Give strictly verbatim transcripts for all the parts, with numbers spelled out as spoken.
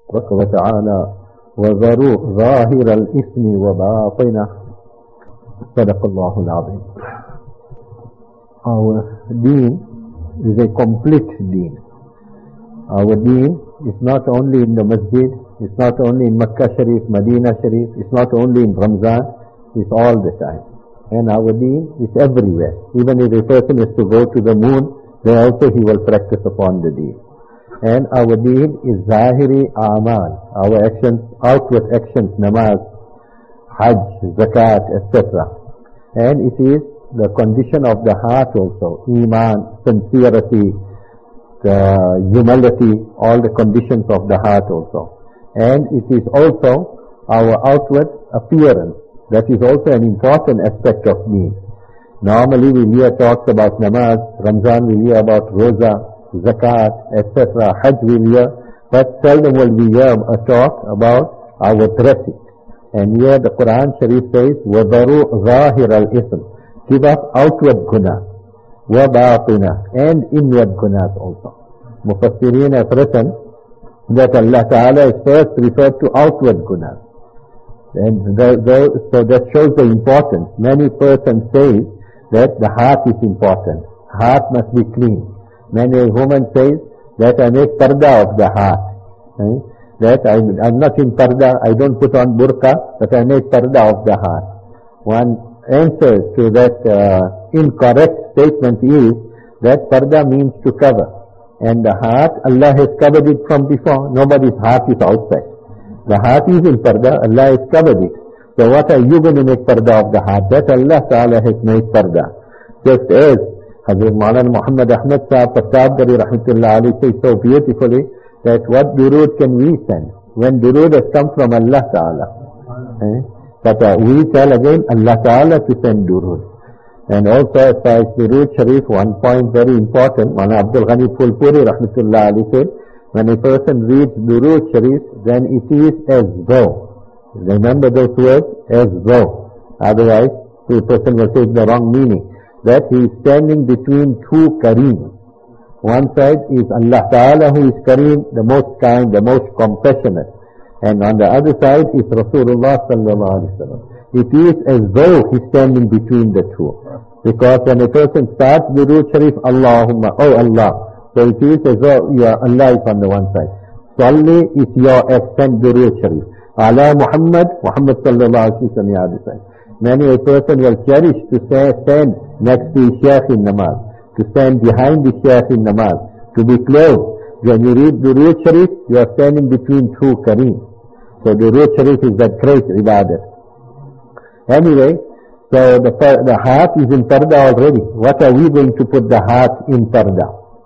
وتعالى وذروا ظاهر الإثم وباطنه. صدق الله العظيم. Our deen is a complete deen. Our deen is not only in the masjid, it's not only in Makkah Sharif, Medina Sharif, it's not only in Ramzan, it's all the time. And our deen is everywhere. Even if a person is to go to the moon, there also he will practice upon the deen. And our deen is Zahiri Amal, our actions, outward actions, namaz, Hajj, Zakat, et cetera. And it is the condition of the heart also, Iman, sincerity, the humility, all the conditions of the heart also. And it is also our outward appearance. That is also an important aspect of deen. Normally we hear talks about namaz, Ramzan we hear about roza, zakat, et cetera. Hajj we hear, but seldom will we hear a talk about our dressing. And here the Quran Sharif says, وَذَرُوا ظَاهِرَ الْإِثْمِ, give up outward guna, وَبَاطِنَ, and inward gunas also. Mufassirin have written that Allah Ta'ala is first referred to outward gunas. And the, the, so that shows the importance. Many persons say that the heart is important. Heart must be clean. Many women say that I make parda of the heart. Eh? That I, I'm not in parda, I don't put on burqa, but I make parda of the heart. One answer to that uh, incorrect statement is that parda means to cover. And the heart, Allah has covered it from before. Nobody's heart is outside. The heart is in parda, Allah has covered it. So what are you going to make parda of the heart? That Allah Ta'ala has made parda. Just as Hazrat Maulana Muhammad Ahmad Sahib Fattabgari Rahmatullah Ali says so beautifully, that what durood can we send when durood has come from Allah Ta'ala. Eh? But uh, we tell again Allah Ta'ala to send durood. And also as far as durood Sharif, one point very important, Maulana Abdul Ghani Phulpuri Rahmatullah Ali said, when a person reads durood Sharif, then it is as though, remember those words, as though, otherwise the person will take the wrong meaning, that he is standing between two Kareem. One side is Allah Ta'ala who is Kareem, the most kind, the most compassionate. And on the other side is Rasulullah Sallallahu Alaihi Wasallam. It is as though he is standing between the two. Because when a person starts Durood Sharif, Allahumma, oh Allah, so it is as though your Allah is on the one side. Salli is your accent Durood Sharif. Ala Muhammad, Muhammad Sallallahu Alaihi Wasallam on the other side. Many a person will cherish to stand next to his Shaykh in namaz, to stand behind the Shaykh in namaz, to be close. When you read Durood Sharif, you are standing between two Kareem. So Durood Sharif is that great ibadat. Anyway, so the, the heart is in parda already. What are we going to put the heart in parda?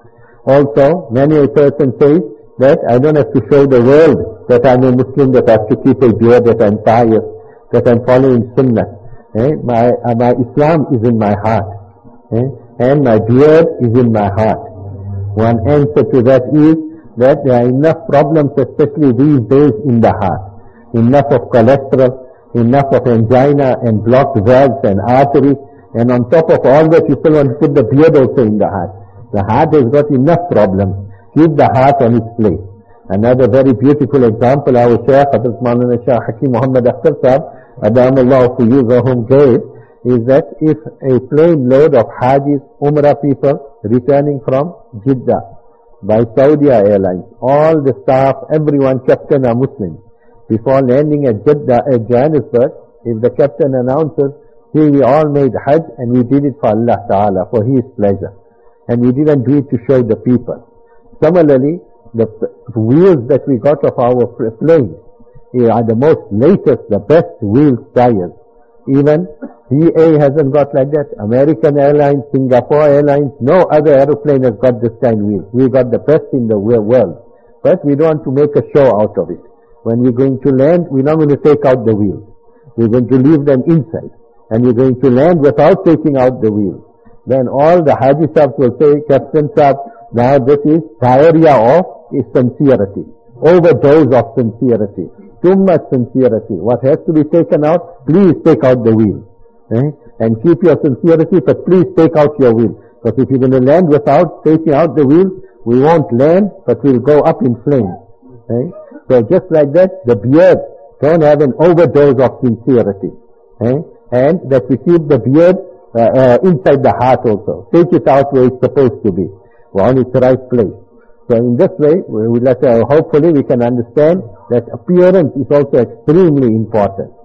Also, many a person says that I don't have to show the world that I'm a Muslim, that I have to keep a beard, that I'm pious, that I'm following Sunnah. Eh? My, uh, my Islam is in my heart. Eh? And my beard is in my heart. One answer to that is that there are enough problems, especially these days, in the heart. Enough of cholesterol, enough of angina and blocked valves and arteries, and on top of all that you still want to put the beard also in the heart. The heart has got enough problems. Keep the heart on its place. Another very beautiful example our Shaykh Hazrat Maulana Shah Hakim Muhammad Akhtar Sahib Adamullah Fuyuzahum gave is that if a plane load of Hajis, Umrah people returning from Jeddah by Saudi Airlines, all the staff, everyone, captain are Muslims. Before landing at Jeddah, at Johannesburg, if the captain announces, see, we all made Hajj and we did it for Allah Ta'ala, for His pleasure. And we didn't do it to show the people. Similarly, the wheels that we got of our plane are the most latest, the best wheels tires. Even P A hasn't got like that. American Airlines, Singapore Airlines, no other aeroplane has got this kind of wheels. We got the best in the world. But we don't want to make a show out of it. When we're going to land, we're not going to take out the wheels. We're going to leave them inside. And we're going to land without taking out the wheels. Then all the Haji Sahibs will say, Captain Sahib, now this is diarrhea of is sincerity. Overdose of sincerity. Too much sincerity. What has to be taken out, please take out the wheel. Eh? And keep your sincerity, but please take out your wheel. Because if you're going to land without taking out the wheel, we won't land, but we'll go up in flames. Right? So just like that, the beard don't have an overdose of sincerity. Right? And that we keep the beard uh, uh, inside the heart also. Take it out where it's supposed to be, on its right place. So in this way, we will let, uh, hopefully we can understand that appearance is also extremely important.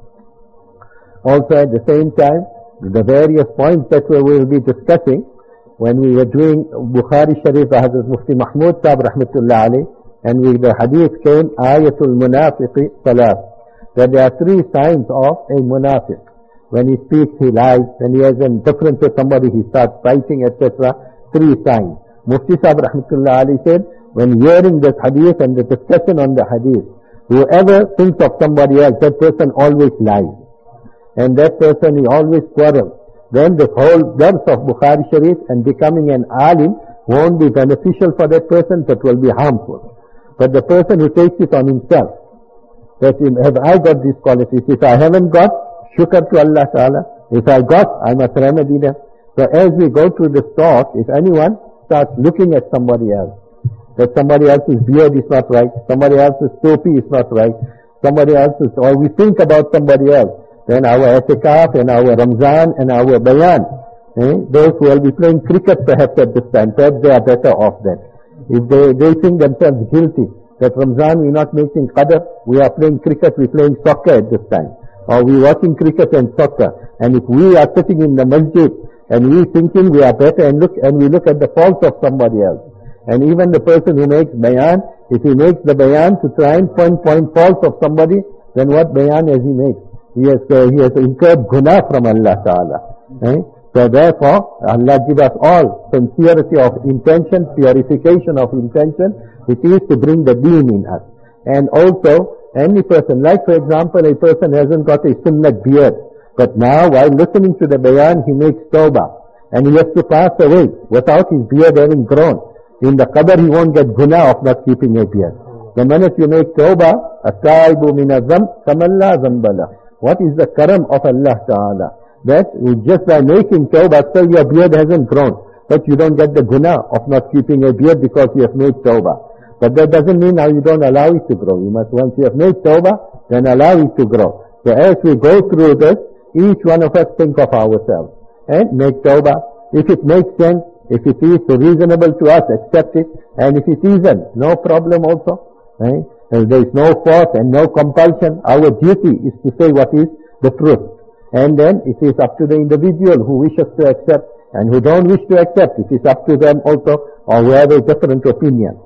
Also at the same time, the various points that we will be discussing, when we were doing Bukhari Sharif, Hazrat Mufti Mahmud Sahib Rahmatullah alayh, and we, the hadith came, Ayatul Munafiqi Salat, that there are three signs of a munafiq. When he speaks, he lies. When he has a difference with somebody, he starts fighting, et cetera. Three signs. Mufti Sahib Rahmatullah alayhi said, when hearing this hadith and the discussion on the hadith, whoever thinks of somebody else, that person always lies. And that person, he always quarrels. Then the whole depth of Bukhari Sharif and becoming an alim won't be beneficial for that person, but will be harmful. But the person who takes it on himself, that have I got these qualities? If I haven't got, shukr to Allah Ta'ala. If I got, I must remedy them. So as we go through this talk, if anyone starts looking at somebody else, that somebody else's beard is not right, somebody else's topi is not right, somebody else's, or we think about somebody else, then our etikaf and our Ramzan and our bayan, eh, those who will be playing cricket perhaps at this time, perhaps they are better off then. If they, they think themselves guilty, that Ramzan we're not making qadr, we are playing cricket, we're playing soccer at this time. Or we're watching cricket and soccer. And if we are sitting in the masjid and we thinking we are better and look, and we look at the faults of somebody else. And even the person who makes bayan, if he makes the bayan to try and point, point faults of somebody, then what bayan has he made? He has, uh, he has incurred guna from Allah Ta'ala. Eh? So therefore, Allah give us all sincerity of intention, purification of intention. It is to bring the deen in us. And also, any person, like for example, a person hasn't got a sunnat beard, but now while listening to the bayan, he makes tawbah, and he has to pass away without his beard having grown. In the qabr, he won't get guna of not keeping a beard. The minute you make tawbah, at-taibu min az-zamb kaman la zamba lahu. What is the karam of Allah Ta'ala? That just by making tawbah, still your beard hasn't grown, but you don't get the guna of not keeping a beard because you have made tawbah. But that doesn't mean now you don't allow it to grow. You must, once you have made tawbah, then allow it to grow. So as we go through this, each one of us think of ourselves and make tawbah. If it makes sense, if it is reasonable to us, accept it. And if it isn't, no problem also. Right? There is no force and no compulsion. Our duty is to say what is the truth. And then it is up to the individual who wishes to accept and who don't wish to accept. It is up to them also, or who have a different opinion.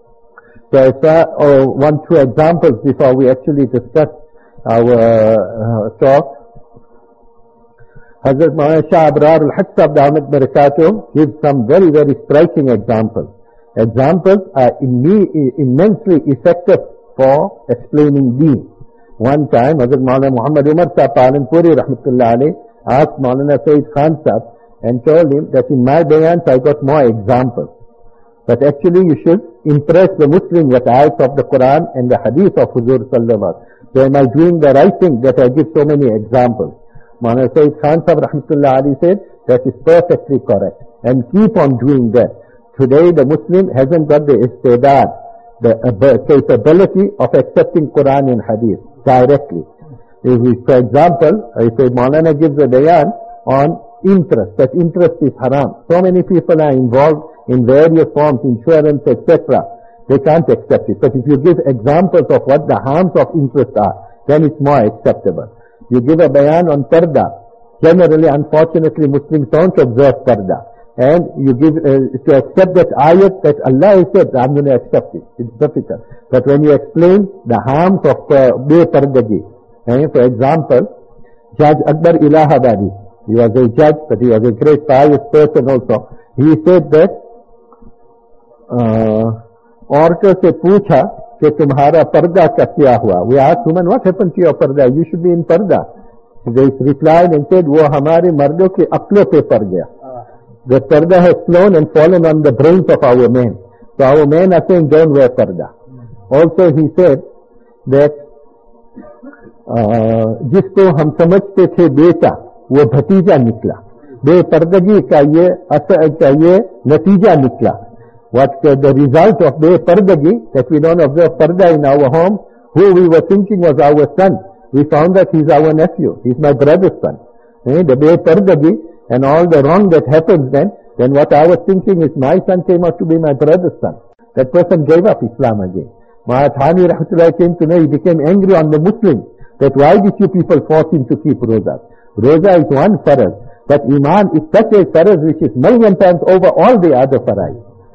So it's uh, oh, one, two examples before we actually discuss our uh, talk. Hazrat Maulana Shah Abrar al-Haq Sahib Dawmat Barakatuh gives some very, very striking examples. Examples are imme- immensely effective for explaining deen. One time, Hazrat Maulana Muhammad Umar Sahib Palanpuri Rahmatullah alayh asked Maulana Sayyid Khan Sahib and told him that in my bayans I got more examples. But actually you should impress the Muslim with ayats of the Quran and the hadith of Huzur Sallallahu. So am I doing the right thing that I give so many examples? Maulana Sayyid Khan Sahib Rahmatullah alayhi said, that is perfectly correct. And keep on doing that. Today the Muslim hasn't got the istidad, the uh, capability of accepting Quran and hadith directly. If we, for example, if a Maulana gives a bayan on interest, that interest is haram. So many people are involved in various forms, insurance, et cetera. They can't accept it. But if you give examples of what the harms of interest are, then it's more acceptable. You give a bayan on parda. Generally, unfortunately, Muslims don't observe parda. And you give, uh, to accept that ayat that Allah has said, I'm going to accept it. It's difficult. But when you explain the harms of be-pardagi, uh, for example, Judge Akbar Ilahabadi, he was a judge, but he was a great pious person also. He said that, औरतों से पूछा कि तुम्हारा पर्दा का क्या हुआ? We asked women, what happened to your parda? You should be in parda. They replied and said, वो हमारे मर्दों के अक्लों पे पड़ गया. The parda has flown and fallen on the brains of our men. So our men are saying, don't wear parda. Also he said that जिसको हम समझते थे बेटा, वो भतीजा निकला. बेपर्दगी का ये असर का ये नतीजा निकला. what uh, the result of Be-Pardagi, that we don't observe Parda in our home, who we were thinking was our son, we found that he's our nephew, he's my brother's son. Eh? The Be-Pardagi and all the wrong that happens then, then what I was thinking is my son came out to be my brother's son. That person gave up Islam again. Mahathani Rahmatullah came to know, he became angry on the Muslims, that why did you people force him to keep Roza? Roza is one faraz, but Iman is such a faraz which is million times over all the other faraz.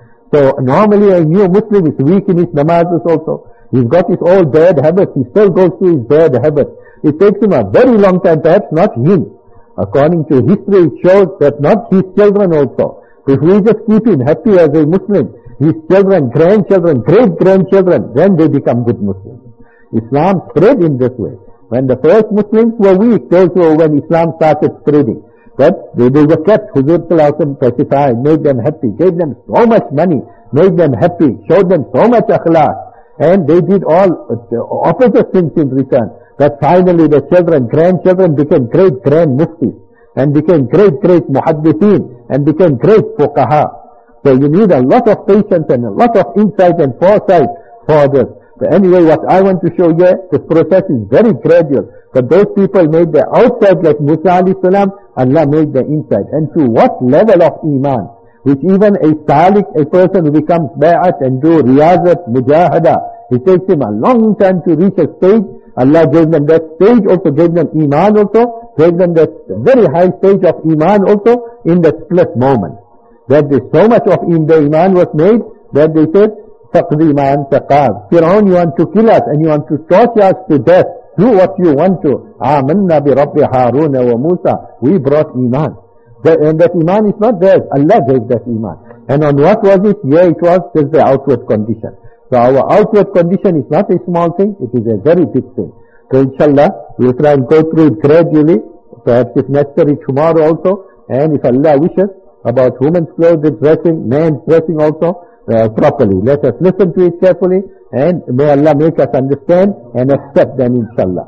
So normally a new Muslim is weak in his namazes also. He's got his old bad habits, he still goes through his bad habits. It takes him a very long time, perhaps not him. According to history, it shows that not his children also. If we just keep him happy as a Muslim, his children, grandchildren, great-grandchildren, then they become good Muslims. Islam spread in this way. When the first Muslims were weak, those were when Islam started spreading. But they, they were kept, Huzur Sallallahu Alaihi Wasallam pacified, made them happy, gave them so much money, made them happy, showed them so much akhlaq, and they did all uh, opposite things in return. That finally the children, grandchildren became great-grand muftis, and became great-great muhaddithin, and became great fuqaha. So you need a lot of patience and a lot of insight and foresight for this. So anyway, what I want to show you, this process is very gradual. But those people made the outside like Musa alayhi salam, Allah made the inside. And to what level of Iman, which even a salik, a person who becomes bai'at and do riyazat, mujahada, it takes him a long time to reach a stage. Allah gave them that stage, also gave them Iman also, gave them that very high stage of Iman also in the split moment. That there's so much of in the Iman was made that they said, Faqdi ma'an taqab. Fir'aun, you want to kill us and you want to torture us to death. Do what you want to. Amanna bi Rabbi Haruna wa Musa. We brought Iman. That, and that Iman is not theirs. Allah gave that Iman. And on what was it? Yeah, it was just the outward condition. So our outward condition is not a small thing. It is a very big thing. So inshallah, we'll try and go through it gradually. Perhaps if necessary tomorrow also. And if Allah wishes, about women's clothes dressing, men's dressing also uh, properly. Let us listen to it carefully, and may Allah make us understand and accept them, inshallah.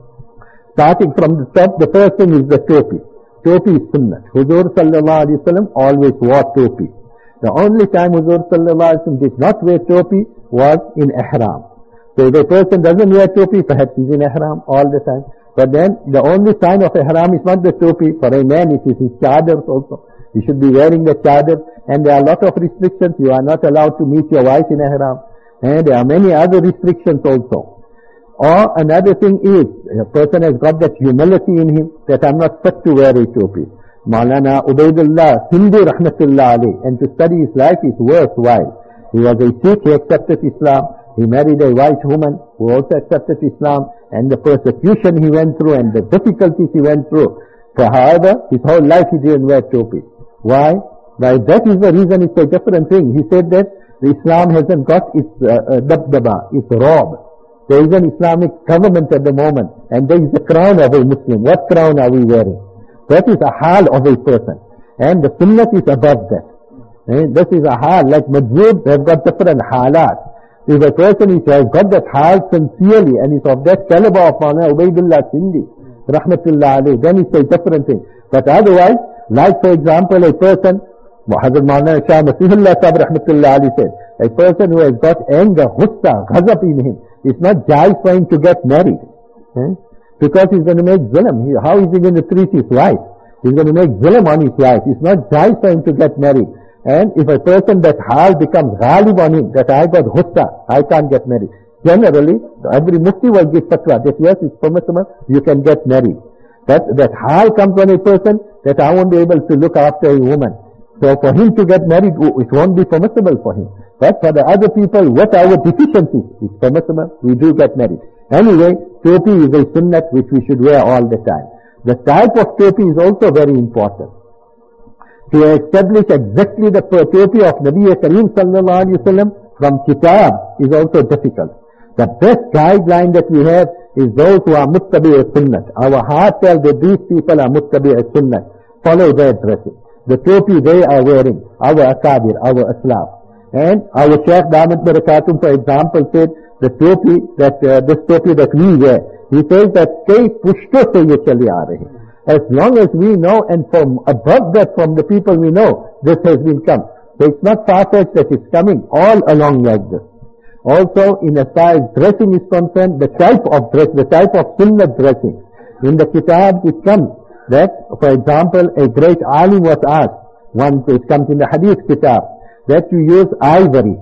Starting from the top, the first thing is the topi. Topi is sunnah. Huzur sallallahu alaihi wasallam always wore topi. The only time Huzur sallallahu alaihi wasallam did not wear topi was in ihram. So if a person doesn't wear topi, perhaps he's in ihram all the time. But then the only sign of ihram is not the topi. For a man, it is his chadars also. You should be wearing the chadar, and there are a lot of restrictions. You are not allowed to meet your wife in ihram, and there are many other restrictions also. Or another thing is, a person has got that humility in him, that I'm not fit to wear a topi. Maulana Ubaidullah Sindhi Rahmatullah alayh, and to study his life is worthwhile. He was a Sikh, he accepted Islam, he married a white woman who also accepted Islam, and the persecution he went through and the difficulties he went through. So however, his whole life he didn't wear topi. Why? Why, that is the reason. It's a different thing. He said that Islam hasn't got its uh, uh, dabdaba, its robe. There is an Islamic government at the moment, and there is the crown of a Muslim. What crown are we wearing? That is a hal of a person, and the sunnah is above that. And this is a hal, like Majzoub, they have got different halat. If a person is, has got that hal sincerely, and is of that caliber of Maulana Ubaidullah Sindhi, Rahmatullah alayh, then it's a different thing. But otherwise, like for example, a person, Hazrat Maulana Shah Masihullah Sahib Rahmatullah alayhi said, a person who has got anger, ghussa, ghazab in him, it's not jais for him to get married. Eh? Because he's going to make zulm. He, how is he going to treat his wife? He's going to make zulm on his wife. It's not jais for him to get married. And if a person, that hal becomes ghalib on him, that I got ghussa, I can't get married. Generally, every mufti will give fatwa that yes, it's permissible, you can get married. But that hal comes on a person, that I won't be able to look after a woman. So for him to get married, it won't be permissible for him. But for the other people, what our deficiencies is permissible, we do get married. Anyway, topi is a sunnat which we should wear all the time. The type of topi is also very important. To establish exactly the topi of Nabi Kareem sallallahu alayhi wa sallam from kitab is also difficult. The best guideline that we have is those who are muttabi' sunnat. Our heart tells that these people are muttabi' sunnat. Follow their dressing. The topi they are wearing, our akabir, our aslaf. And our Shaykh Damat Barakatum, for example, said the topi, that uh, this topi that we wear, he says that kay pushto se ye chale aa rahe. As long as we know, and from above that, from the people we know, this has been come. So it's not far-fetched that it's coming all along like this. Also, in as far as dressing is concerned, the type of dress, the type of sunnah dressing. In the kitab it comes that, for example, a great alim was asked, once it comes in the hadith kitab, that you use ivory,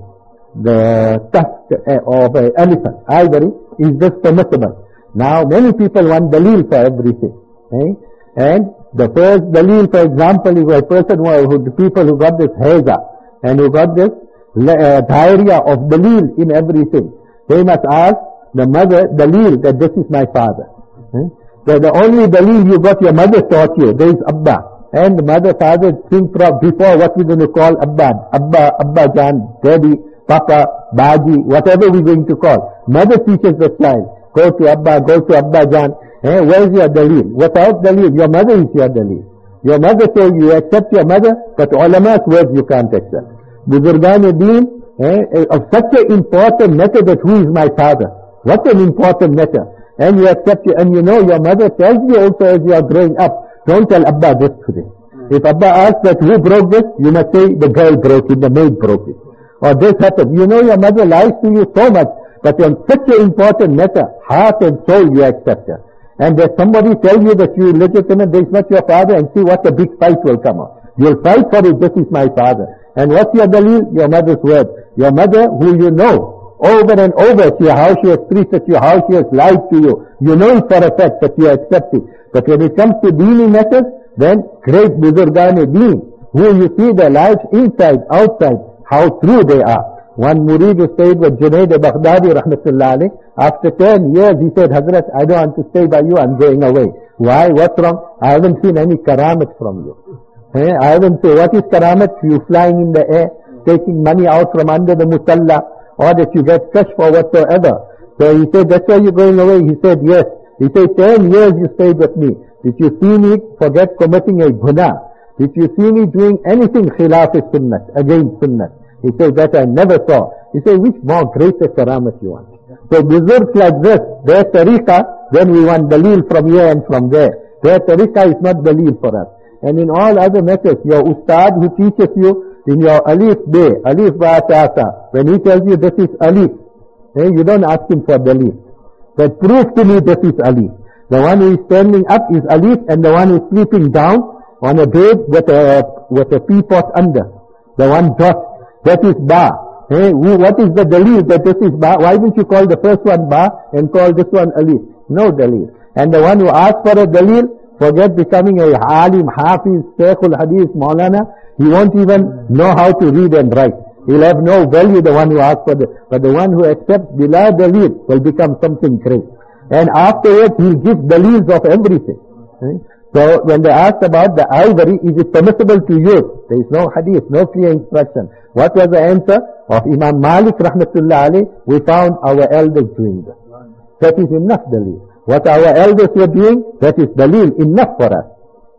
the tusk of an elephant. Ivory is just permissible. Now, many people want dalil for everything. Eh? And the first dalil, for example, is a person who, who the people who got this haza and who got this uh, diarrhea of dalil in everything. They must ask the mother dalil that this is my father. Eh? So the only dalil you got, your mother taught you. There is Abba. And the mother, father think from before what we're going to call Abba. Abba, Abba Jan, Daddy, Papa, Baji, whatever we're going to call. Mother teaches the child. Go to Abba, go to Abba Jan. Eh, where's your dalil? Without dalil, your mother is your dalil. Your mother says you accept your mother, but ulama's words you can't accept. Buzurgan-e-Deen, eh, of such an important matter that who is my father? What an important matter. And you accept it, and you know your mother tells you also as you are growing up, don't tell Abba this today. If Abba asks that who broke this, you must say the girl broke it, the maid broke it. Or this happened. You know your mother lies to you so much, but on such an important matter, heart and soul you accept her. And that somebody tell you that you legitimate, this is not your father, and see what a big fight will come out. You'll fight for it, this is my father. And what's your dalil? Your mother's word. Your mother who you know, over and over, see how she has treated you, how she has lied to you. You know it for a fact, but you accept it. But when it comes to deeni matters, then great Buzurgan-e-Deen, who you see their lives inside, outside, how true they are. One murid who stayed with Junaid al-Baghdadi rahmatullah alayh, after ten years he said, Hazrat, I don't want to stay by you, I'm going away. Why? What's wrong? I haven't seen any karamat from you. Eh? I haven't seen, what is karamat? You flying in the air, taking money out from under the musalla, or that you get kashf or whatsoever. So he said, that's why you're going away. He said, yes. He said, ten years you stayed with me. Did you see me forget committing a guna? Did you see me doing anything khilaf sunnah, against sunnah? He said, that I never saw. He said, which more greater karamat you want? So buzurgs like this, their tariqah, then we want dalil from here and from there. Their tariqah is not dalil for us. And in all other matters, your ustad who teaches you in your alif bay, alif ba-ta-ta, when he tells you this is alif, eh, you don't ask him for dalil. But prove to me this is alif. The one who is standing up is alif, and the one who is sleeping down on a bed with a, with a teapot under. The one dot. That is ba. Hey, what is the dalil that this is ba? Why didn't you call the first one ba and call this one alif? No dalil. And the one who asks for a dalil, forget becoming a alim, hafiz, shaykhul hadith, maulana, he won't even know how to read and write. He'll have no value, the one who asks for the, but the one who accepts bila dalil will become something great. And afterwards he'll give dalils of everything. Right? So when they asked about the ivory, is it permissible to use? There is no hadith, no clear instruction. What was the answer of Imam Malik rahmatullah alayh? We found our elders doing this. That is enough dalil. What our elders were doing, that is dalil enough for us.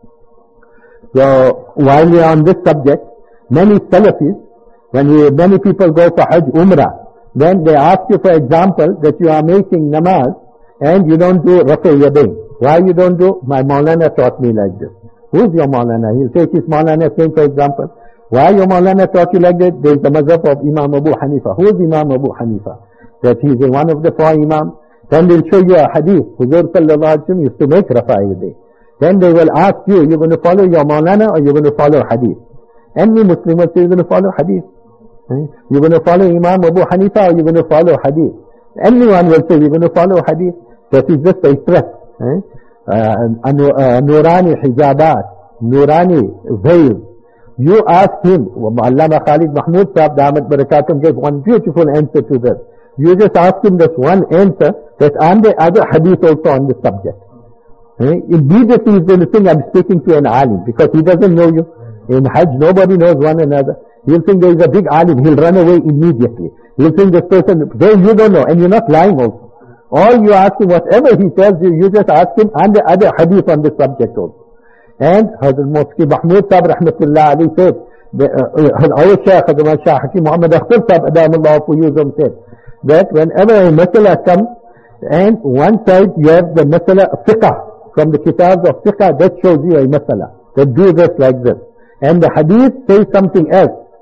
So while we are on this subject, many Salafis, when we, many people go for Hajj Umrah, then they ask you, for example, that you are making namaz and you don't do Rafa Yadayn. Why you don't do? My Maulana taught me like this. Who's your Maulana? He'll take his Maulana saying, for example, why your Maulana taught you like that? There is the mazhab of Imam Abu Hanifa. Who is Imam Abu Hanifa? That he is one of the four Imams. Then they'll show you a hadith. Huzur sallallahu alaihi wasallam used to make Rafa Yadayn. Then they will ask you, you're going to follow your Maulana or you're going to follow hadith? Any Muslim will say, you're going to follow hadith. You're going to follow Imam Abu Hanifa or you're going to follow hadith? Anyone will say, you're going to follow hadith. That is just a threat. Eh? Uh, uh, Nurani hijabat, Nurani veil. You ask him, Allama Khalid Mahmood Sahab Damat Barakatum gave one beautiful answer to this. You just ask him this one answer, that and the other hadith also on the subject. Eh? Immediately he's going to think, I'm speaking to an alim, because he doesn't know you. In Hajj, nobody knows one another. He'll think there is a big alim, he'll run away immediately. He'll think this person, then you don't know, and you're not lying also. All you ask him, whatever he tells you, you just ask him and the other hadith on this subject also. And Hazrat Mufti Mahmood Sahib rahmatullah alayhi said, our Shaykh, Hazrat Shah Hakim Muhammad Akhtar Sahib Adamullah Fuyuzum said, that whenever a masala comes, and one side you have the masala fiqh, from the kitabs of fiqh, that shows you a masala, that do this like this. And the hadith says something else.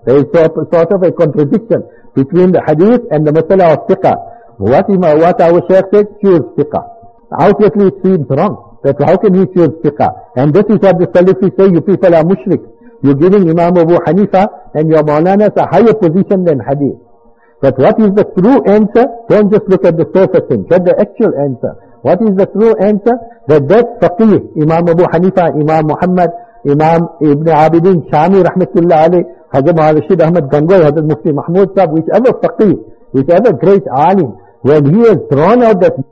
There is sort, sort of a contradiction between the hadith and the masala of fiqh. What, what our Shaykh said, choose fiqh. Outwardly it seems wrong. That how can he choose fiqh? And this is what the Salafis say, you people are mushrik. You're giving Imam Abu Hanifa and your Maulanas a higher position than hadith. But what is the true answer? Don't just look at the surface thing. Get the actual answer. What is the true answer? That that faqih, Imam Abu Hanifa, Imam Muhammad, Imam Ibn Abidin, Shami rahmatullah alayh, Hazrat Rashid Ahmad Gangohi, Hazrat Mufti Mahmud Sahib, whichever faqih, whichever great alim, when he has thrown out that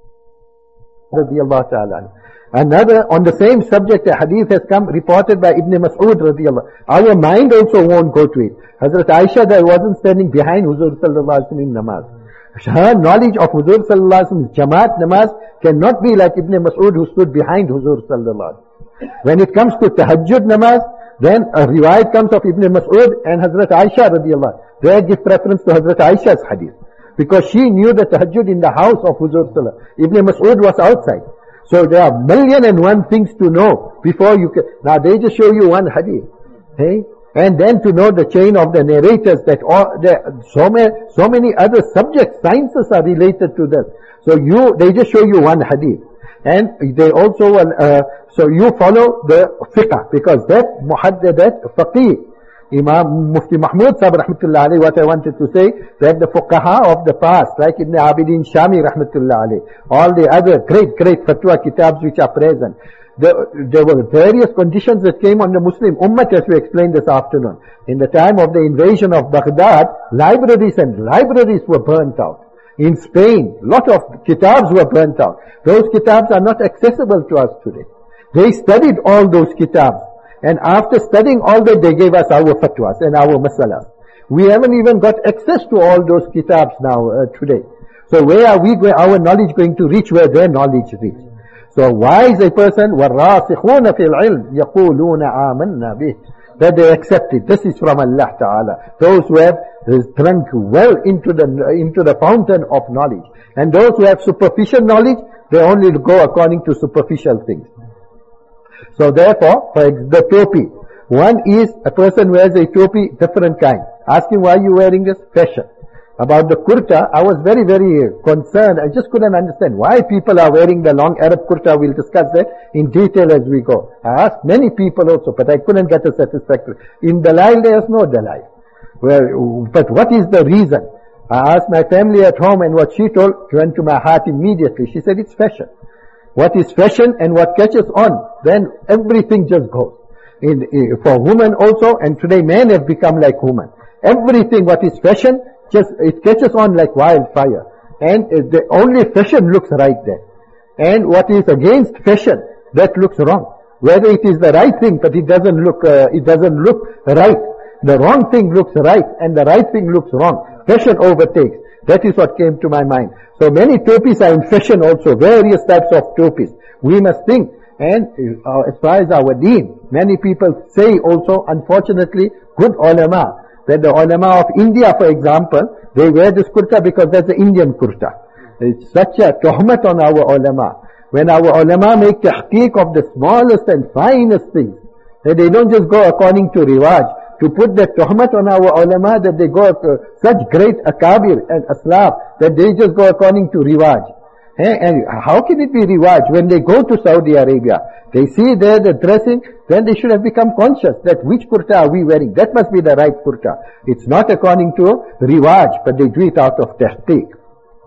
radiyallahu ta'ala. Another, on the same subject, a hadith has come reported by Ibn Mas'ud radiyallahu. Our mind also won't go to it. Hazrat Aisha that wasn't standing behind Huzur sallallahu alaihi wasallam in namaz. Her knowledge of Huzur sallallahu alaihi wasallam's Jamaat namaz cannot be like Ibn Mas'ud who stood behind Huzur sallallahu alaihi wasallam. When it comes to tahajjud namaz, then a riwayat comes of Ibn Mas'ud and Hazrat Aisha radiyallahu. They give preference to Hazrat Aisha's hadith. Because she knew the tahajjud in the house of Huzur sallallahu alaihi wasallam. Ibn Mas'ud was outside. So there are million and one things to know before you can. Now they just show you one hadith. Hey? And then to know the chain of the narrators that all, there, so many, so many other subjects, sciences are related to this. So you, they just show you one hadith. And they also, uh, so you follow the fiqh, because that muhaddith, that faqih, Imam Mufti Mahmud Sahib rahmatullah alayhi, what I wanted to say, that the fuqaha of the past, like Ibn Abidin Shami rahmatullah alayhi, all the other great, great fatwa kitabs which are present, the, there were various conditions that came on the Muslim ummah, as we explained this afternoon. In the time of the invasion of Baghdad, libraries and libraries were burnt out. In Spain, lot of kitabs were burnt out. Those kitabs are not accessible to us today. They studied all those kitabs. And after studying all that, they gave us our fatwas and our masalas. We haven't even got access to all those kitabs now, uh, today. So where are we going, our knowledge going to reach where their knowledge reach? So why is a person, وَالرَّاسِخُونَ فِي الْعِلْمِ يَقُولُونَ آمَنَّا بِهِ, that they accept it. This is from Allah Ta'ala. Those who have drunk well into the, into the fountain of knowledge. And those who have superficial knowledge, they only go according to superficial things. So therefore, for the topi, one is a person wears a topi, different kind. Ask him, why are you wearing this? Fashion. About the kurta, I was very, very concerned. I just couldn't understand why people are wearing the long Arab kurta. We'll discuss that in detail as we go. I asked many people also, but I couldn't get a satisfactory. In Dalai, there is no Dalai. Well, but what is the reason? I asked my family at home, and what she told went to my heart immediately. She said, it's fashion. What is fashion and what catches on, then everything just goes. In, in, for women also, and today men have become like women. Everything what is fashion, just it catches on like wildfire. And uh, the only fashion looks right there. And what is against fashion, that looks wrong. Whether it is the right thing, but it doesn't look, uh, it doesn't look right. The wrong thing looks right, and the right thing looks wrong. Fashion overtakes. That is what came to my mind. So many topis are in fashion also, various types of topis. We must think, and uh, as far as our deen, many people say also, unfortunately, good ulama, that the ulama of India, for example, they wear this kurta because that's the Indian kurta. It's such a tuhmat on our ulama. When our ulama make tahqiq of the smallest and finest things, that they don't just go according to riwaj, to put that tuhmat on our ulama that they go uh, such great akabir and aslaf that they just go according to riwaj. Eh? And how can it be riwaj? When they go to Saudi Arabia, they see there the dressing, then they should have become conscious that which kurta are we wearing? That must be the right kurta. It's not according to riwaj, but they do it out of tahqiq.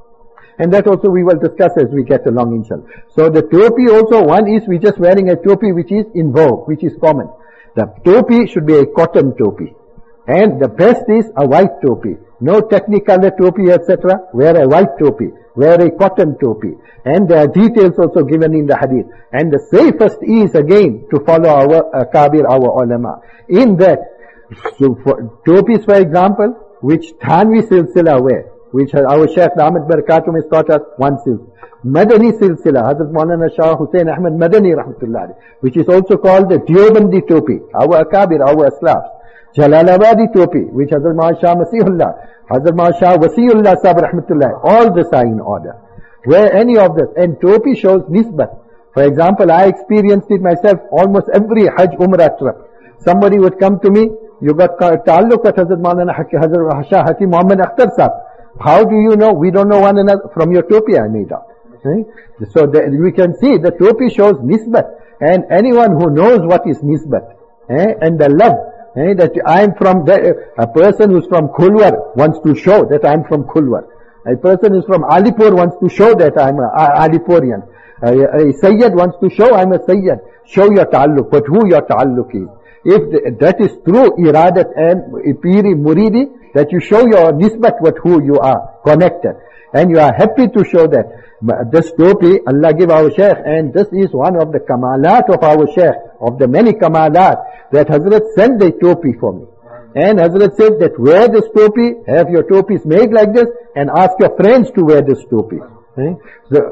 And that also we will discuss as we get along, inshallah. So the topi also, one is we just wearing a topi which is in vogue, which is common. The topi should be a cotton topi. And the best is a white topi. No technicolor topi, et cetera. Wear a white topi. Wear a cotton topi. And there are details also given in the hadith. And the safest is again to follow our akabir, uh, our ulama. In that, so for topis, for example, which Thanvi silsila wear, which our Shaykh Ahmad Barakatum has taught us, one silsila. Madani silsila, Hazrat Maulana Shah Hussain Ahmad Madani rahmatullah, which is also called the Deobandi topi, our akabir, our aslaf. Jalalabadi topi, which Hazrat Maulana Shah Masihullah, Hazrat Maulana Shah Wasiullah Sahib rahmatullah, all this are in order. Wear any of this. And topi shows nisbat. For example, I experienced it myself almost every Hajj Umrah trip. Somebody would come to me You got ta'alluq with Hazrat Maulana Hazrat Shah Hakim Muhammad Akhtar Sahib. How do you know? We don't know one another. From your topi I made up. Eh? So the, we can see the topi shows nisbat. And anyone who knows what is nisbat, eh? and the love, eh? that I am from, the, a person who's from Kulwar wants to show that I am from Kulwar. A person who's from Alipur wants to show that I am a, a Alipurian. A, a Sayyid wants to show I am a Sayyid. Show your ta'alluq, but who your ta'alluq is. If the, that is true iradat and piri muridi, that you show your nisbat with who you are connected, and you are happy to show that. This topi Allah give our Shaykh, and this is one of the kamalat of our Shaykh, of the many kamalat, that Hazrat sent the topi for me. And Hazrat said that wear this topi, have your topis made like this, and ask your friends to wear this topi. Eh? The,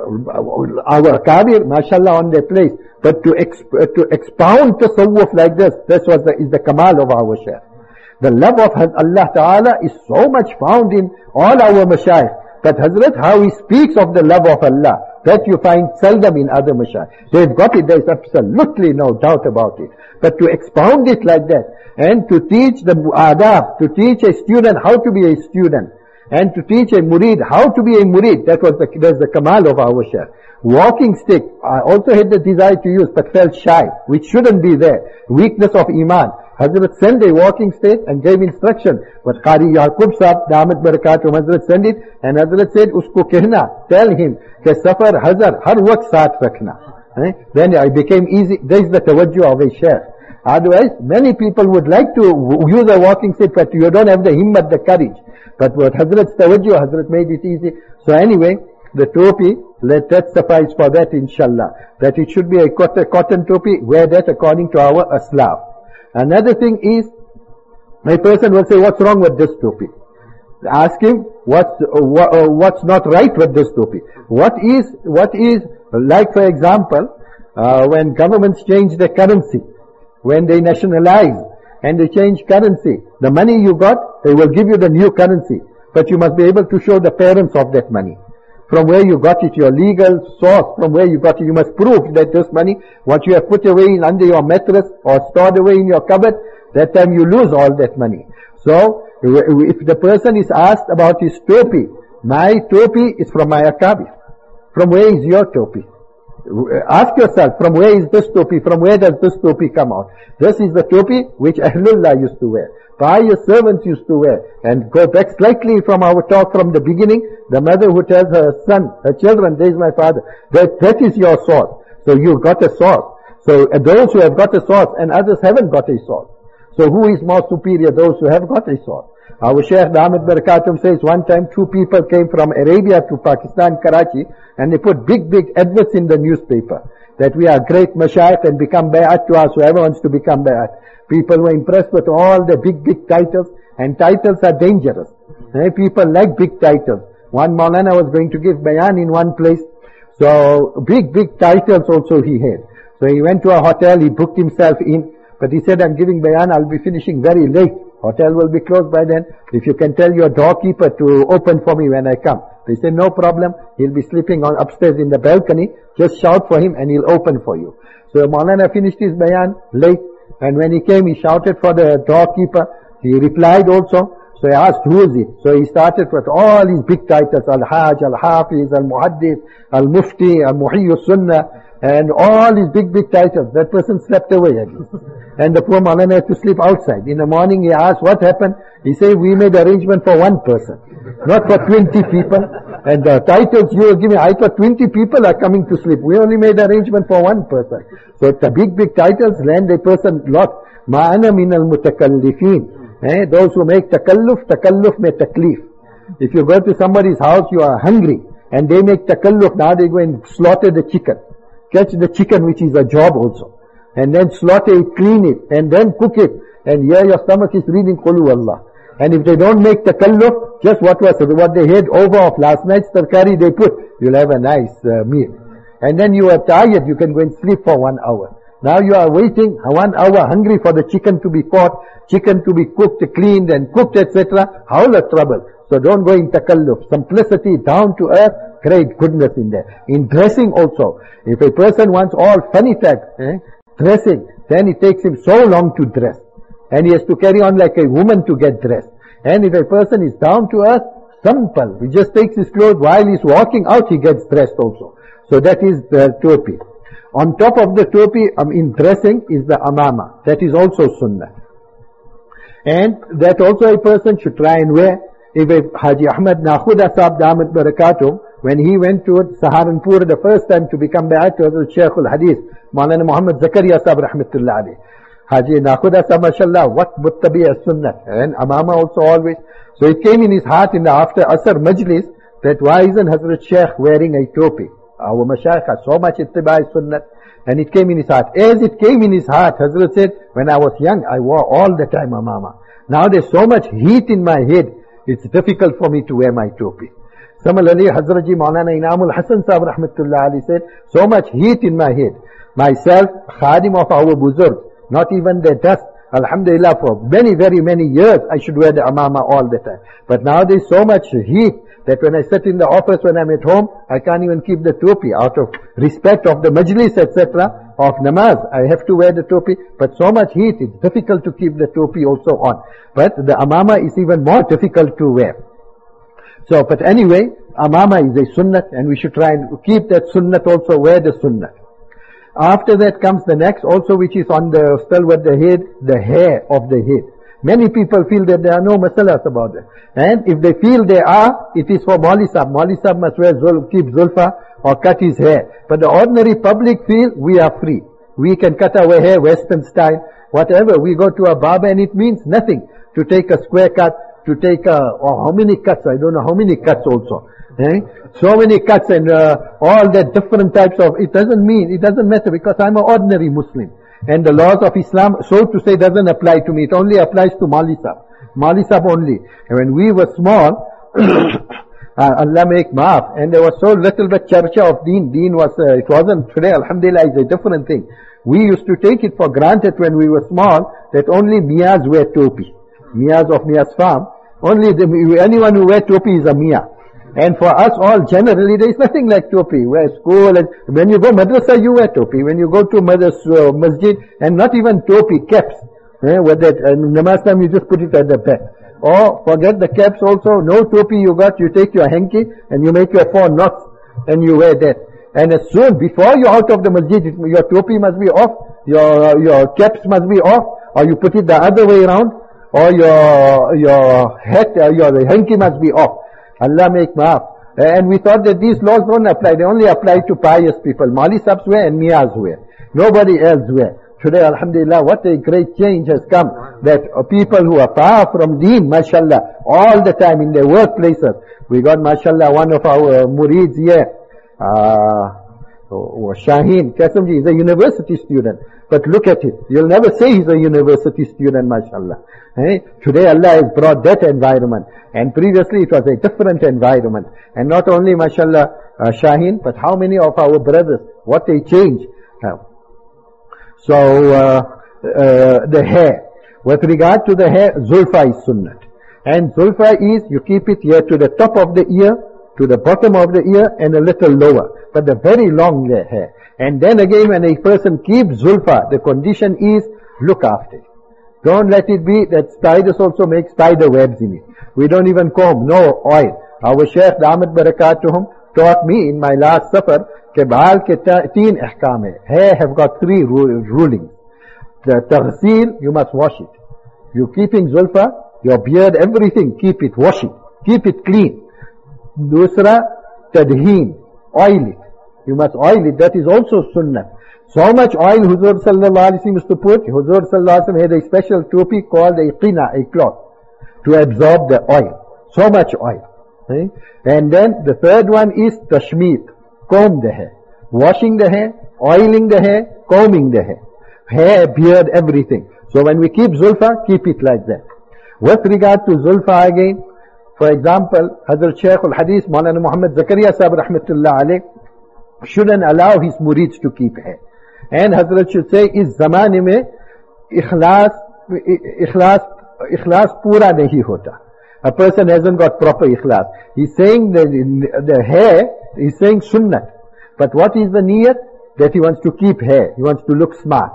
our Kabir, mashallah, on their place. But to exp to expound tasawwuf like this, this was the, is the kamal of our Shaykh. The love of Allah Ta'ala is so much found in all our mashayikh. But Hazrat, how he speaks of the love of Allah, that you find seldom in other mashayikh. They've got it, there's absolutely no doubt about it. But to expound it like that, and to teach the adab, to teach a student how to be a student, and to teach a murid how to be a murid, that was the, that's the kamal of our Shaykh. Walking stick, I also had the desire to use, but felt shy, which shouldn't be there. Weakness of iman. Hazrat sent a walking stick and gave instruction. But Qari Yaqub Sahib, Damat Barakatum, Hazrat sent it, and Hazrat said, usko kehna, tell him, ke safar hazar, har waqt saath rakhna. Eh? Then it became easy. There is the tawajjuh of a Shaykh. Otherwise, many people would like to use a walking stick, but you don't have the himmat, the courage. But with Hazrat's tawajjuh, Hazrat made it easy. So anyway, the topi, let that suffice for that, inshallah. That it should be a cotton, cotton topi, wear that according to our aslaf. Another thing is, a person will say, what's wrong with this topi? Ask him, what's, uh, what's not right with this topi? What is, what is, like for example, uh, when governments change their currency, when they nationalize, and they change currency, the money you got, they will give you the new currency. But you must be able to show the parents of that money. From where you got it, your legal source, from where you got it, you must prove that this money, what you have put away in under your mattress or stored away in your cupboard, that time you lose all that money. So, if the person is asked about his topi, my topi is from my akabir. From where is your topi? Ask yourself, from where is this topi? From where does this topi come out? This is the topi which Ahlullah used to wear. Pious servants used to wear. And go back slightly from our talk from the beginning, the mother who tells her son, her children, there is my father, that, that is your source. So you got a source. So uh, those who have got a source and others haven't got a source. So who is more superior? Those who have got a source. Our Shaykh Damat Barakatum says one time two people came from Arabia to Pakistan, Karachi, and they put big, big adverts in the newspaper that we are great mashayikh and become bay'at to us, whoever wants to become bay'at. People were impressed with all the big, big titles, and titles are dangerous. Eh? People like big titles. One Maulana was going to give bayan in one place, so big, big titles also he had. So he went to a hotel, he booked himself in, but he said, I'm giving bayan, I'll be finishing very late. Hotel will be closed by then. If you can tell your doorkeeper to open for me when I come. They said, no problem. He'll be sleeping on upstairs in the balcony. Just shout for him and he'll open for you. So Maulana finished his bayan late. And when he came, he shouted for the doorkeeper. He replied also. So he asked, who is it? So he started with all his big titles. Al-Hajj, Al-Hafiz, Al-Muhaddith, Al-Mufti, Al-Muhiyyu Sunnah. And all his big, big titles. That person slept away at least. And the poor Maulana had to sleep outside. In the morning he asked, what happened? He said, we made arrangement for one person, not for twenty people. And the titles you were giving, I thought twenty people are coming to sleep. We only made arrangement for one person. So the big, big titles land a person lot. Ma'ana min al-mutakallifin. Eh? Those who make takalluf, takalluf may taklif. If you go to somebody's house, you are hungry, and they make takalluf, now they go and slaughter the chicken. Catch the chicken, which is a job also. And then slaughter it, clean it, and then cook it. And here your stomach is reading Qulu Allah. And if they don't make takalluf, just what was what they had over of last night's tarkari they put, you'll have a nice uh, meal. And then you are tired, you can go and sleep for one hour. Now you are waiting one hour hungry for the chicken to be caught, chicken to be cooked, cleaned and cooked, et cetera. How the trouble. So don't go in takalluf. Simplicity, down to earth, great goodness in there. In dressing also. If a person wants all funny type, eh, dressing, then it takes him so long to dress. and he has to carry on like a woman to get dressed. And if a person is down to earth, simple, he just takes his clothes while he's walking out, he gets dressed also. So that is the topi. On top of the topi, um, in dressing, is the amama. That is also sunnah. And that also a person should try and wear. If a Haji Ahmad Nakhuda Sahib Damat Barakatum, when he went to Saharanpur the first time to become Bai'at to the Shaykh al-Hadith, Maulana Muhammad Zakaria Sahib Rahmatullah alayhi. Haji Nakhuda Sahib, mashallah, what muttabi as sunnah. And amama also always. So it came in his heart in the after Asr Majlis that why isn't Hazrat Shaykh wearing a topi? Our Mashayikh has so much ittiba sunnah. And it came in his heart. As it came in his heart, Hazrat said, when I was young, I wore all the time amama. Now there's so much heat in my head, it's difficult for me to wear my topi. Similarly, Hazrat Ji Maulana Inamul Hasan Sahib Rahmatullah Ali said, so much heat in my head. Myself, khadim of our buzurg, not even the dust. Alhamdulillah, for many, very many years, I should wear the amama all the time. But now there's so much heat that when I sit in the office, when I'm at home, I can't even keep the topi out of respect of the majlis, et cetera, of namaz. I have to wear the topi, but so much heat, it's difficult to keep the topi also on. But the amama is even more difficult to wear. So, but anyway, amama is a sunnat, and we should try and keep that sunnat also, wear the sunnat. After that comes the next also, which is on the, still with the head, the hair of the head. Many people feel that there are no masalas about it. And if they feel there are, it is for Mauli Sahib. Mauli Sahib must wear zul, keep zulfa or cut his hair. But the ordinary public feel we are free. We can cut our hair western style, whatever. We go to a barber and it means nothing to take a square cut, to take a, or how many cuts, I don't know how many cuts also. Eh? So many cuts and uh, all that different types of, it doesn't mean, it doesn't matter because I'm an ordinary Muslim. And the laws of Islam, so to say, doesn't apply to me. It only applies to Mauli Sahib. Mauli Sahib only. And when we were small, uh, Allah make maaf, and there was so little bit charcha of deen. Deen was, uh, it wasn't, today alhamdulillah is a different thing. We used to take it for granted when we were small that only Miyas wear topi. Miyas of Miyas farm. Only the, anyone who wear topi is a Miyah. And for us all, generally, there is nothing like topi. Wear school, and when you go madrasa, you wear topi. When you go to madrasa, uh, masjid, and not even topi, caps. Eh, with that, and namaz time, you just put it at the back. Or forget the caps also, no topi you got, you take your hanky, and you make your four knots, and you wear that. And as soon, before you're out of the masjid, your topi must be off, your, your caps must be off, or you put it the other way around, or your, your hat, uh, your hanky must be off. Allah make maaf. And we thought that these laws don't apply. They only apply to pious people. Mauli Sahibs wear and Miyas wear. Nobody else wear. Today, alhamdulillah, what a great change has come. That uh, people who are far from deen, mashallah, all the time in their workplaces. We got, mashallah, one of our uh, murids here. Uh, oh, Shaheen Qasimji is a university student. But look at it. You'll never say he's a university student, mashallah. Eh? Today Allah has brought that environment. And previously it was a different environment. And not only, mashallah, uh, Shaheen, but how many of our brothers, what they change. Uh, so, uh, uh, the hair. With regard to the hair, Zulfa is sunnat. And Zulfa is, you keep it here to the top of the ear, to the bottom of the ear, and a little lower. But the very long hair. And then again, when a person keeps Zulfa, the condition is, look after it. Don't let it be that spiders also make spider webs in it. We don't even comb, no oil. Our Shaykh Damat Barakatuhum taught me in my last supper that baal ke teen ihkam hai. Hair have got three rulings. The taghsil, you must wash it. You keeping Zulfa, your beard, everything, keep it, wash it. Keep it clean. Dusra, tadheen, oil it. You must oil it, that is also sunnah. So much oil Huzur sallallahu alaihi wasallam used to put. Huzur sallallahu alaihi wasallam had a special topi called a qina, a cloth, to absorb the oil. So much oil. Okay? And then the third one is tashmeet, comb the hair. Washing the hair, oiling the hair, combing the hair. Hair, beard, everything. So when we keep Zulfa, keep it like that. With regard to Zulfa again, for example, Hazrat Shaykh al-Hadith, Maulana Muhammad Zakaria Sahib Rahmatullah alayh, shouldn't allow his murids to keep hair. And Hazrat should say, is zamane mein ikhlas, ikhlas, ikhlas pura nahi hota. A person hasn't got proper ikhlas. He's saying that the hair, he's saying sunnat. But what is the niyat? That he wants to keep hair. He wants to look smart.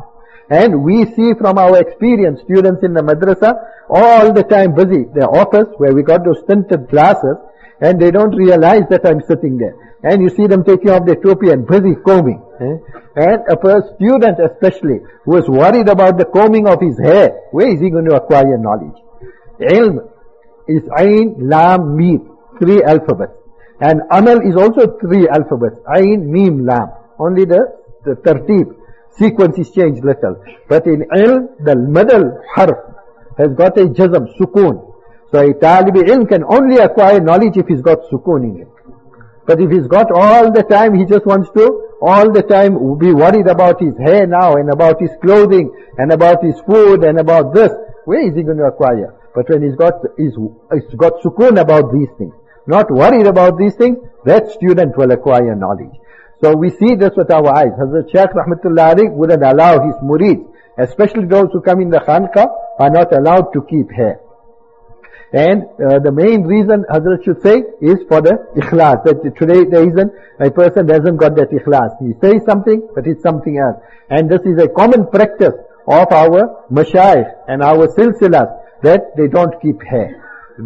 And we see from our experience, students in the madrasa, all the time busy. Their office, where we got those tinted glasses, and they don't realize that I'm sitting there. And you see them taking off their topi and busy combing. Eh? And a student especially, who is worried about the combing of his hair, where is he going to acquire knowledge? Ilm is Ain, Lam, Mim, three alphabets. And Amal is also three alphabets. Ain, Mim, Lam. Only the, the tertib, sequence is changed little. But in Ilm, the middle harf has got a jazm, sukoon. So a talib ilm can only acquire knowledge if he's got sukoon in it. But if he's got all the time, he just wants to all the time be worried about his hair now and about his clothing and about his food and about this, where is he going to acquire? But when he's got, he's, he's got sukoon about these things, not worried about these things, that student will acquire knowledge. So we see this with our eyes. Hazrat Shaykh Rahmatullah Alayh wouldn't allow his murids, especially those who come in the khanqa, are not allowed to keep hair. And uh, the main reason Hazrat should say is for the ikhlas. That today there isn't, a person doesn't got that ikhlas. He says something, but it's something else. And this is a common practice of our mashayikh and our silsilas, that they don't keep hair.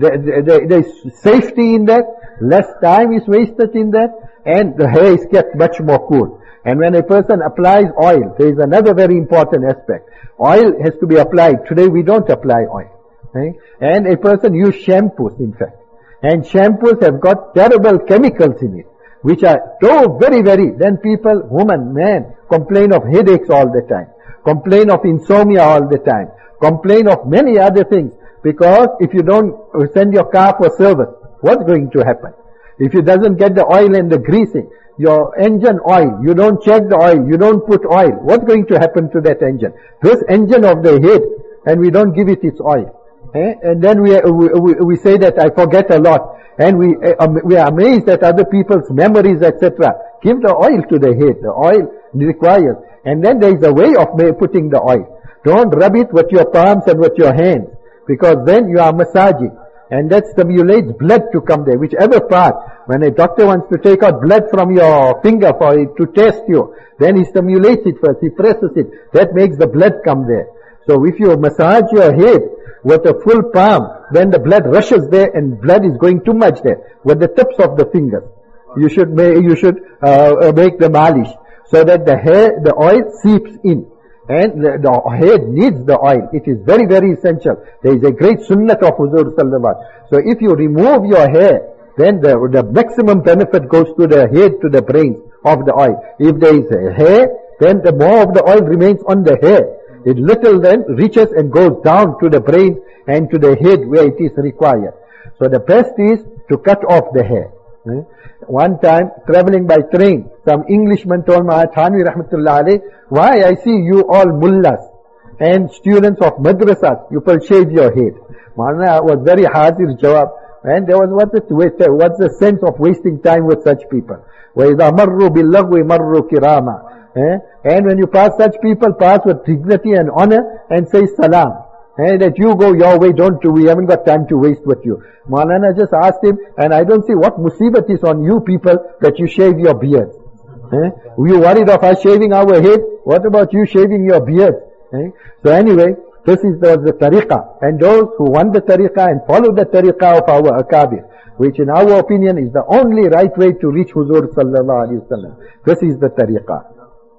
There is safety in that, less time is wasted in that, and the hair is kept much more cool. And when a person applies oil, there is another very important aspect. Oil has to be applied. Today we don't apply oil. Right? And a person use shampoos, in fact. And shampoos have got terrible chemicals in it, which are so very, very, then people, woman, man, complain of headaches all the time, complain of insomnia all the time, complain of many other things, because if you don't send your car for service, what's going to happen? If it doesn't get the oil and the greasing, your engine oil, you don't check the oil, you don't put oil, what's going to happen to that engine? This engine of the head, and we don't give it its oil. Eh? And then we, we we say that I forget a lot, and we uh, we are amazed at other people's memories, et cetera. Give the oil to the head. The oil requires, and then there is a way of putting the oil. Don't rub it with your palms and with your hands, because then you are massaging, and that stimulates blood to come there. Whichever part, when a doctor wants to take out blood from your finger for it to test you, then he stimulates it first. He presses it. That makes the blood come there. So if you massage your head with a full palm, then the blood rushes there, and blood is going too much there with the tips of the fingers. You should make, you should uh, make the malish, so that the hair, the oil seeps in, and the, the head needs the oil. It is very, very essential. There is a great sunnah of Huzur Sallallahu Alaihi Wasallam. So if you remove your hair, then the, the maximum benefit goes to the head, to the brains of the oil. If there is a hair, then the more of the oil remains on the hair. It little then reaches and goes down to the brain and to the head where it is required. So the best is to cut off the hair. Eh? One time, traveling by train, some Englishman told me, Thanvi Rahmatullah Alayh, why I see you all mullahs and students of madrasas, you will shave your head. Maulana was very hazir jawab, and there was, what's the, what's the sense of wasting time with such people? وَإِذَا مَرُّوا بِاللَّغْوِ مَرُّوا كِرَامًا. Eh? And when you pass such people, pass with dignity and honor and say salam. Eh? That you go your way, don't do, we haven't got time to waste with you. Maulana just asked him, and I don't see what musibat is on you people that you shave your beards. Eh? You worried of us shaving our head? What about you shaving your beard? Eh? So anyway, this is the, the tariqah. And those who want the tariqah and follow the tariqah of our akabir, which in our opinion is the only right way to reach Huzur Sallallahu Alaihi Wasallam. This is the tariqah.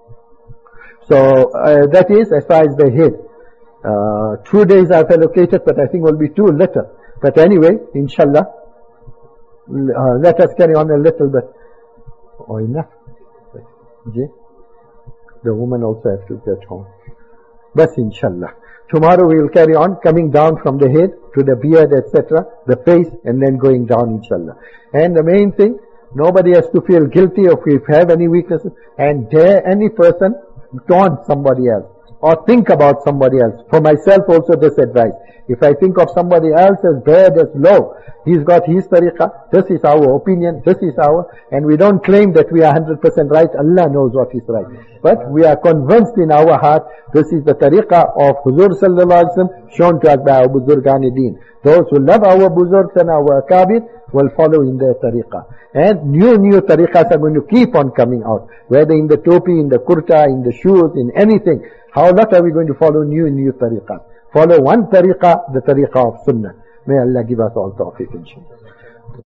So uh, that is as far as the head. Uh, two days I've allocated, but I think will be too little. But anyway, inshallah, uh, let us carry on a little bit. Oh, enough. The woman also has to get home. But inshallah. Tomorrow we will carry on, coming down from the head to the beard, et cetera, the face, and then going down, inshallah. And the main thing, nobody has to feel guilty if we have any weaknesses, and dare any person taunt somebody else or think about somebody else. For myself also this advice. If I think of somebody else as bad, as low, he's got his tariqah, this is our opinion, this is our, and we don't claim that we are one hundred percent right, Allah knows what is right. But we are convinced in our heart, this is the tariqah of Huzur Sallallahu Alaihi Wasallam shown to us by our Buzurgan-e-Deen. Those who love our Buzurgs and our Akabir, will follow in their tariqah. And new, new tariqahs are going to keep on coming out. Whether in the topi, in the kurta, in the shoes, in anything. How lot are we going to follow new, new tariqahs? Follow one tariqah, the tariqah of sunnah. May Allah give us all tawfiq inshallah.